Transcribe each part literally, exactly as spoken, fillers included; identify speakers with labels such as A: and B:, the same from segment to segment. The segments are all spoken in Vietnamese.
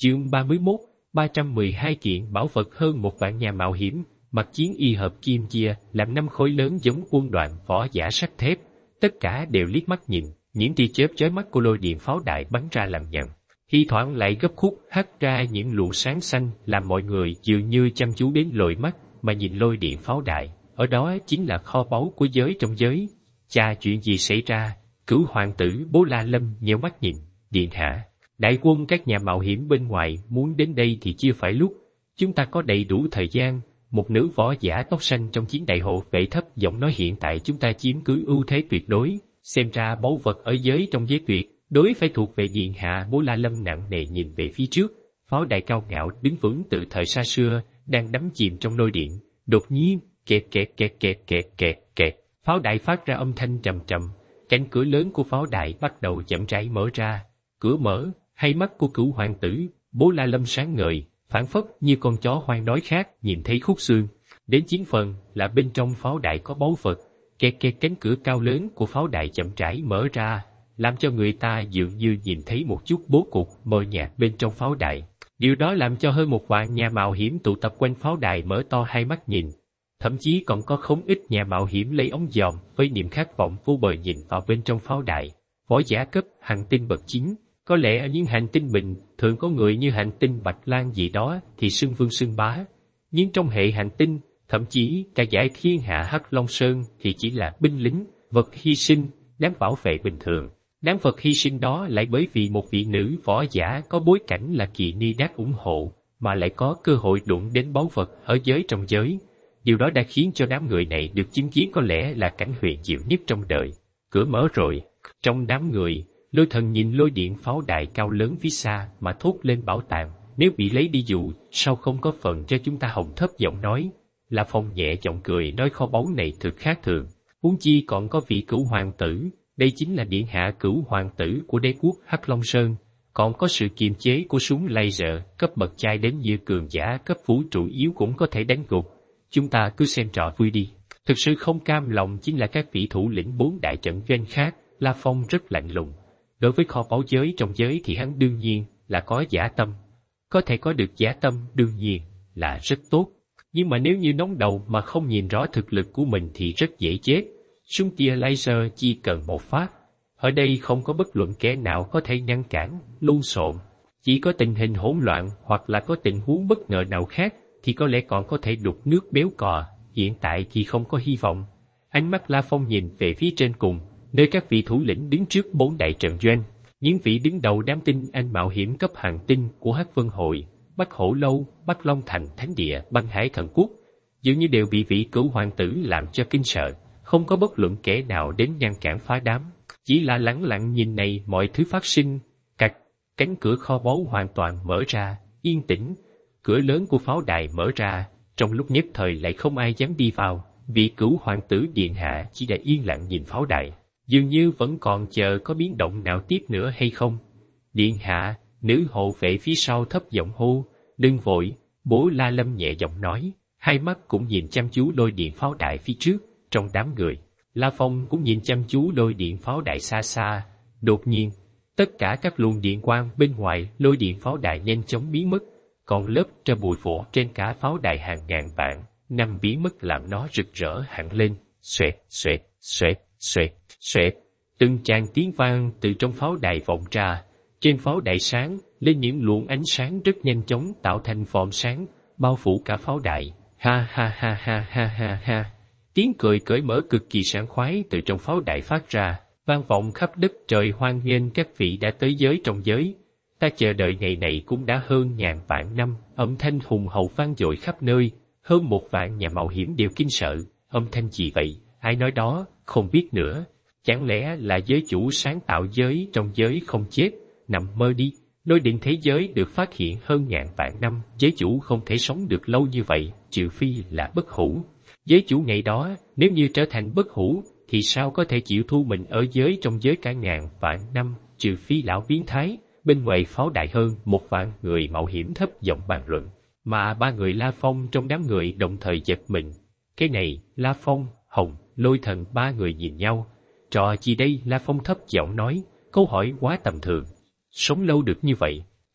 A: Chương ba mươi mốt, ba trăm mười hai kiện bảo vật hơn một vạn nhà mạo hiểm, mặc chiến y hợp kim chia làm năm khối lớn giống quân đoàn võ giả sắt thép. Tất cả đều liếc mắt nhìn, những tia chớp chói mắt của lôi điện pháo đại bắn ra làm nhằng. Thi thoảng lại gấp khúc hắt ra những luồng sáng xanh làm mọi người dường như chăm chú đến lồi mắt mà nhìn lôi điện pháo đại. Ở đó chính là kho báu của giới trong giới. Cha, chuyện gì xảy ra? Cửu hoàng tử Bố La Lâm nheo mắt nhìn. Điện hạ, đại quân các nhà mạo hiểm bên ngoài muốn đến đây thì chưa phải lúc. Chúng ta có đầy đủ thời gian. Một nữ võ giả tóc xanh trong chiến đại hộ vệ thấp giọng nói, hiện tại chúng ta chiếm cứ ưu thế tuyệt đối. Xem ra báu vật ở giới trong giới tuyệt đối phải thuộc về điện hạ. Bố La Lâm nặng nề nhìn về phía trước. Pháo đài cao ngạo đứng vững từ thời xa xưa đang đắm chìm trong lôi điện. Đột nhiên, kẹt kẹt kẹt kẹt kẹt kẹt kẹt, pháo đài phát ra âm thanh trầm trầm. Cánh cửa lớn của pháo đài bắt đầu chậm rãi mở ra. Cửa mở, hai mắt của cửu hoàng tử Bố La Lâm sáng ngời, phảng phất như con chó hoang đói khát nhìn thấy khúc xương. Đến chín phần là bên trong pháo đài có báu vật. Kẹt kẹt, cánh cửa cao lớn của pháo đài chậm rãi mở ra, làm cho người ta dường như nhìn thấy một chút bố cục mờ nhạt bên trong pháo đài. Điều đó làm cho hơn một vạn nhà mạo hiểm tụ tập quanh pháo đài mở to hai mắt nhìn. Thậm chí còn có không ít nhà mạo hiểm lấy ống dòm với niềm khát vọng vô bờ nhìn vào bên trong pháo đài. Võ giả cấp hành tinh bậc chín, có lẽ ở những hành tinh bình thường có người như hành tinh Bạch Lan gì đó thì xưng vương xưng bá. Nhưng trong hệ hành tinh, thậm chí cả giải thiên hạ Hắc Long Sơn thì chỉ là binh lính, vật hy sinh, đáng bảo vệ bình thường. Đáng vật hy sinh đó lại bởi vì một vị nữ võ giả có bối cảnh là Kỳ Ni Đát ủng hộ, mà lại có cơ hội đụng đến báu vật ở giới trong giới. Điều đó đã khiến cho đám người này được chứng kiến có lẽ là cảnh huyền diệu nhất trong đời. Cửa mở rồi. Trong đám người, Lôi Thần nhìn lôi điện pháo đài cao lớn phía xa mà thốt lên bảo tàng. Nếu bị lấy đi dụ, sao không có phần cho chúng ta? Hồng thấp giọng nói. La Phong nhẹ giọng cười nói, kho báu này thực khác thường. Huống chi còn có vị cửu hoàng tử. Đây chính là điện hạ cửu hoàng tử của đế quốc Hắc Long Sơn. Còn có sự kiềm chế của súng laser cấp bậc chai đến như cường giả cấp vũ trụ yếu cũng có thể đánh gục. Chúng ta cứ xem trò vui đi. Thực sự không cam lòng chính là các vị thủ lĩnh bốn đại trận doanh khác. La Phong rất lạnh lùng. Đối với kho báu giới trong giới thì hắn đương nhiên là có dã tâm. Có thể có được dã tâm đương nhiên là rất tốt. Nhưng mà nếu như nóng đầu mà không nhìn rõ thực lực của mình thì rất dễ chết. Súng tia laser chỉ cần một phát. Ở đây không có bất luận kẻ nào có thể ngăn cản, lộn xộn. Chỉ có tình hình hỗn loạn hoặc là có tình huống bất ngờ nào khác thì có lẽ còn có thể đục nước béo cò. Hiện tại thì không có hy vọng. Ánh mắt La Phong nhìn về phía trên cùng, nơi các vị thủ lĩnh đứng trước bốn đại trận doanh. Những vị đứng đầu đám tinh anh mạo hiểm cấp hàng tinh của Hắc Vân Hội, Bắc Hổ Lâu, Bắc Long Thành Thánh Địa, Băng Hải Thần Quốc, dường như đều bị vị cửu hoàng tử làm cho kinh sợ. Không có bất luận kẻ nào đến ngăn cản phá đám, chỉ là lẳng lặng nhìn này mọi thứ phát sinh. Cạch, cánh cửa kho báu hoàn toàn mở ra, yên tĩnh. Cửa lớn của pháo đài mở ra, trong lúc nhất thời lại không ai dám đi vào. Vị cửu hoàng tử điện hạ chỉ đã yên lặng nhìn pháo đài, dường như vẫn còn chờ có biến động nào tiếp nữa hay không. Điện hạ, nữ hộ vệ phía sau thấp giọng hô, đừng vội. Bố La Lâm nhẹ giọng nói, hai mắt cũng nhìn chăm chú lôi điện pháo đài phía trước. Trong đám người, La Phong cũng nhìn chăm chú lôi điện pháo đài xa xa. Đột nhiên, tất cả các luồng điện quang bên ngoài lôi điện pháo đài nhanh chóng biến mất, còn lớp tro bụi phủ trên cả pháo đài hàng ngàn vạn năm biến mất làm nó rực rỡ hẳn lên. Xoẹt, xoẹt, xoẹt, xoẹt, xoẹt. Từng tràng tiếng vang từ trong pháo đài vọng ra. Trên pháo đài sáng lên những luồng ánh sáng rất nhanh chóng tạo thành vòm sáng bao phủ cả pháo đài. Ha ha ha ha ha ha ha. Tiếng cười cởi mở cực kỳ sảng khoái từ trong pháo đài phát ra, vang vọng khắp đất trời. Hoan nghênh các vị đã tới giới trong giới. Ta chờ đợi ngày này cũng đã hơn ngàn vạn năm. Âm thanh hùng hậu vang dội khắp nơi, hơn một vạn nhà mạo hiểm đều kinh sợ. Âm thanh gì vậy? Ai nói đó? Không biết nữa. Chẳng lẽ là giới chủ sáng tạo giới trong giới không chết? Nằm mơ đi. Lôi điện thế giới được phát hiện hơn ngàn vạn năm, giới chủ không thể sống được lâu như vậy, trừ phi là bất hủ. Giới chủ ngày đó, nếu như trở thành bất hủ, thì sao có thể chịu thu mình ở giới trong giới cả ngàn vạn năm, trừ phi lão biến thái. Bên ngoài pháo đài hơn một vạn người mạo hiểm thấp giọng bàn luận, mà ba người La Phong trong đám người đồng thời giật mình. Cái này, La Phong, Hồng, Lôi Thần ba người nhìn nhau. Trò gì đây? La Phong thấp giọng nói, câu hỏi quá tầm thường. Sống lâu được như vậy,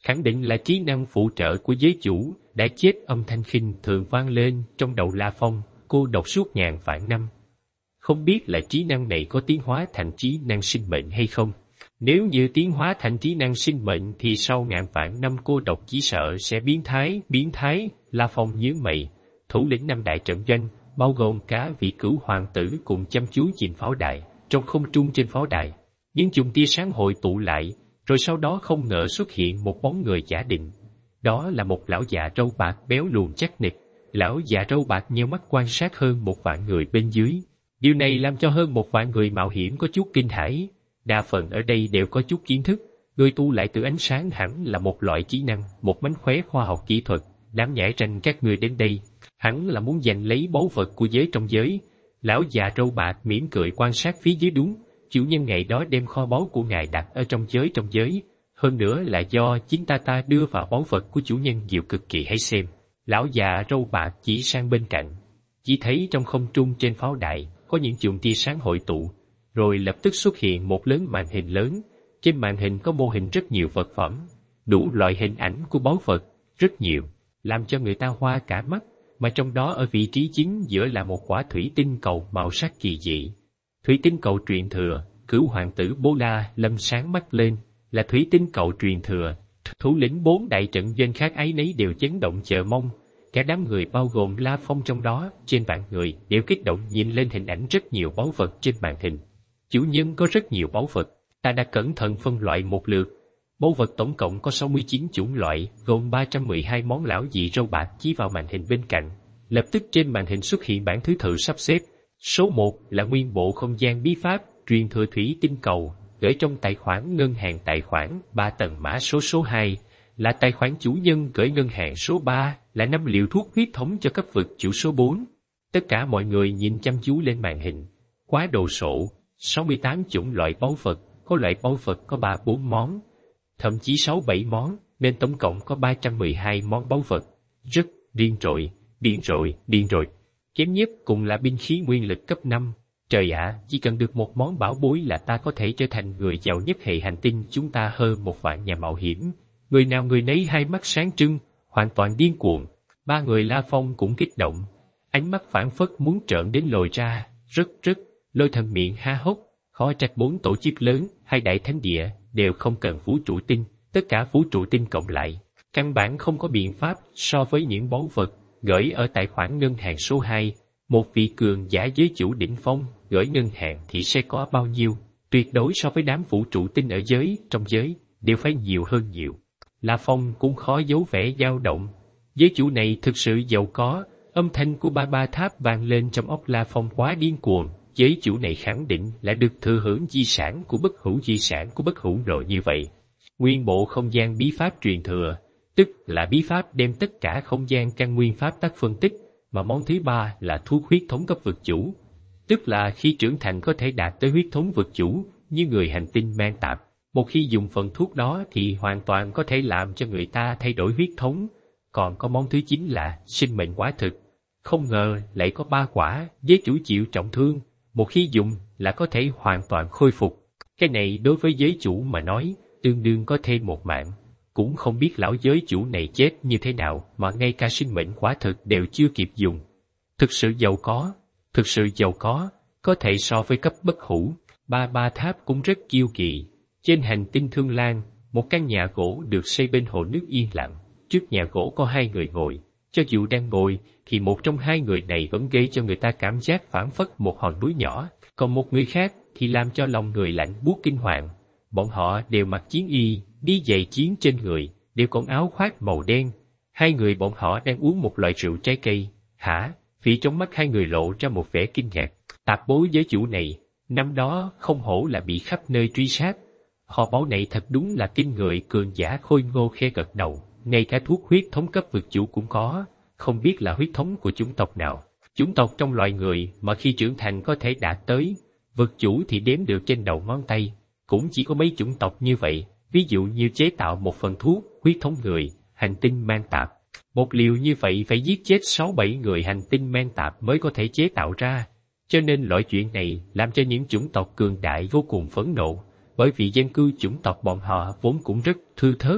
A: khẳng định là trí năng phụ trợ của giới chủ, đã chết. Âm thanh khinh thường vang lên trong đầu La Phong, cô độc suốt ngàn vạn năm. Không biết là trí năng này có tiến hóa thành trí năng sinh mệnh hay không? Nếu như tiến hóa thành trí năng sinh mệnh thì sau ngàn vạn năm cô độc chỉ sợ sẽ biến thái, biến thái. La Phong nhướng mày, thủ lĩnh năm đại trận doanh, bao gồm cả vị cửu hoàng tử cùng chăm chú nhìn pháo đài. Trong không trung trên pháo đài, những chùm tia sáng hội tụ lại, rồi sau đó không ngờ xuất hiện một bóng người giả định. Đó là một lão già râu bạc béo lùn chắc nịch. Lão già râu bạc nheo mắt quan sát hơn một vạn người bên dưới. Điều này làm cho hơn một vạn người mạo hiểm có chút kinh hãi. Đa phần ở đây đều có chút kiến thức. Người tu lại từ ánh sáng hẳn là một loại trí năng, một mánh khóe khoa học kỹ thuật. Đám nhãi ranh các người đến đây, hẳn là muốn giành lấy báu vật của giới trong giới. Lão già râu bạc mỉm cười quan sát phía dưới. Đúng, chủ nhân ngày đó đem kho báu của ngài đặt ở trong giới trong giới. Hơn nữa là do chính ta ta đưa vào báu vật của chủ nhân nhiều cực kỳ. Hãy xem. Lão già râu bạc chỉ sang bên cạnh. Chỉ thấy trong không trung trên pháo đài có những chùm tia sáng hội tụ, rồi lập tức xuất hiện một lớn màn hình lớn. Trên màn hình có mô hình rất nhiều vật phẩm, đủ loại hình ảnh của báu vật, rất nhiều, làm cho người ta hoa cả mắt. Mà trong đó ở vị trí chính giữa là một quả thủy tinh cầu màu sắc kỳ dị. Thủy tinh cầu truyền thừa, cửu hoàng tử Bố La Lâm sáng mắt lên, là thủy tinh cầu truyền thừa. Thủ lĩnh bốn đại trận doanh khác ấy nấy đều chấn động chờ mong. Cả đám người bao gồm La Phong trong đó, trên vạn người đều kích động nhìn lên hình ảnh rất nhiều báu vật trên màn hình. Chủ nhân có rất nhiều báu vật, ta đã cẩn thận phân loại một lượt. Báu vật tổng cộng có sáu mươi chín chủng loại, gồm ba trăm mười hai món. Lão dị râu bạc chỉ vào màn hình bên cạnh. Lập tức trên màn hình xuất hiện bảng thứ tự sắp xếp. Số một là nguyên bộ không gian bí pháp, truyền thừa thủy tinh cầu, gửi trong tài khoản ngân hàng tài khoản ba tầng mã số. Số hai là tài khoản chủ nhân gửi ngân hàng. Số ba là năm liệu thuốc huyết thống cho cấp vực chủ. Số bốn. Tất cả mọi người nhìn chăm chú lên màn hình. Quá đồ sộ, sáu mươi tám chủng loại báu vật, có loại báu vật có ba bốn món, thậm chí sáu bảy món, nên tổng cộng có ba trăm mười hai món báu vật. Rất điên rồi, điên rồi, điên rồi. Kém nhất cùng là binh khí nguyên lực cấp năm. Trời ạ, chỉ cần được một món bảo bối là ta có thể trở thành người giàu nhất hệ hành tinh chúng ta. Hơn một vạn nhà mạo hiểm, người nào người nấy hai mắt sáng trưng, hoàn toàn điên cuồng. Ba người La Phong cũng kích động, ánh mắt phảng phất muốn trợn đến lồi ra. Rất rất, Lôi Thần miệng há hốc, khó trách bốn tổ chức lớn, hai đại thánh địa đều không cần vũ trụ tinh, tất cả vũ trụ tinh cộng lại, căn bản không có biện pháp so với những báu vật gửi ở tài khoản ngân hàng số hai. Một vị cường giả giới chủ đỉnh phong gửi ngân hàng thì sẽ có bao nhiêu? Tuyệt đối so với đám vũ trụ tinh ở giới trong giới đều phải nhiều hơn nhiều. La Phong cũng khó giấu vẻ dao động. Giới chủ này thực sự giàu có. Âm thanh của ba ba tháp vang lên trong óc La Phong quá điên cuồng. Giới chủ này khẳng định là được thừa hưởng di sản của bất hủ di sản của bất hủ rồi như vậy. Nguyên bộ không gian bí pháp truyền thừa, tức là bí pháp đem tất cả không gian căn nguyên pháp tắc phân tích, mà món thứ ba là thuốc huyết thống cấp vực chủ, tức là khi trưởng thành có thể đạt tới huyết thống vực chủ như người hành tinh mang tạp. Một khi dùng phần thuốc đó thì hoàn toàn có thể làm cho người ta thay đổi huyết thống. Còn có món thứ chín là sinh mệnh quả thực. Không ngờ lại có ba quả, giới chủ chịu trọng thương, một khi dùng là có thể hoàn toàn khôi phục. Cái này đối với giới chủ mà nói, tương đương có thêm một mạng. Cũng không biết lão giới chủ này chết như thế nào mà ngay cả sinh mệnh quả thực đều chưa kịp dùng. Thực sự giàu có, thực sự giàu có, có thể so với cấp bất hủ. Ba ba tháp cũng rất kiêu kỳ. Trên hành tinh Thương Lan, một căn nhà gỗ được xây bên hồ nước yên lặng. Trước nhà gỗ có hai người ngồi. Cho dù đang ngồi, thì một trong hai người này vẫn gây cho người ta cảm giác phảng phất một hòn núi nhỏ. Còn một người khác thì làm cho lòng người lạnh buốt kinh hoàng. Bọn họ đều mặc chiến y, đi giày chiến trên người, đều còn áo khoác màu đen. Hai người bọn họ đang uống một loại rượu trái cây. Hả? Vì trong mắt hai người lộ ra một vẻ kinh ngạc. Tạp bối giới chủ này, năm đó không hổ là bị khắp nơi truy sát. Kho báu này thật đúng là kinh người. Cường giả khôi ngô khe gật đầu. Ngay cả thuốc huyết thống cấp vực chủ cũng có, không biết là huyết thống của chủng tộc nào. Chủng tộc trong loài người mà khi trưởng thành có thể đạt tới vực chủ thì đếm được trên đầu ngón tay, cũng chỉ có mấy chủng tộc như vậy. Ví dụ như chế tạo một phần thuốc huyết thống người, hành tinh mang tạp. Một liều như vậy phải giết chết sáu bảy người hành tinh mang tạp mới có thể chế tạo ra. Cho nên loại chuyện này làm cho những chủng tộc cường đại vô cùng phẫn nộ, bởi vì dân cư chủng tộc bọn họ vốn cũng rất thưa thớt.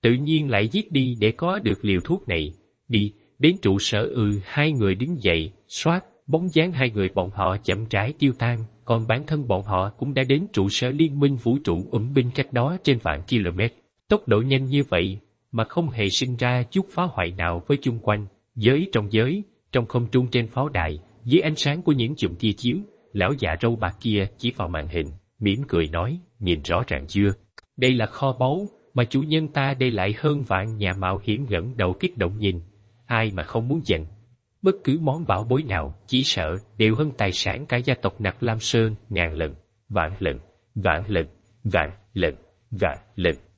A: tự nhiên lại giết đi để có được liều thuốc này. Đi, đến trụ sở. Ừ, hai người đứng dậy, xoát, bóng dáng hai người bọn họ chậm rãi tiêu tan, còn bản thân bọn họ cũng đã đến trụ sở liên minh vũ trụ ủng binh cách đó trên vạn km. Tốc độ nhanh như vậy, mà không hề sinh ra chút phá hoại nào với chung quanh. Giới trong giới, trong không trung trên pháo đài, dưới ánh sáng của những chùm tia chiếu, lão già râu bạc kia chỉ vào màn hình, mỉm cười nói, nhìn rõ ràng chưa? Đây là kho báu, mà chủ nhân ta để lại hơn vạn nhà mạo hiểm ngẩng đầu kích động nhìn. Ai mà không muốn giành? Bất cứ món bảo bối nào, chỉ sợ, đều hơn tài sản cả gia tộc Nặc Lam Sơn ngàn lần, vạn lần, vạn lần, vạn lần, vạn lần.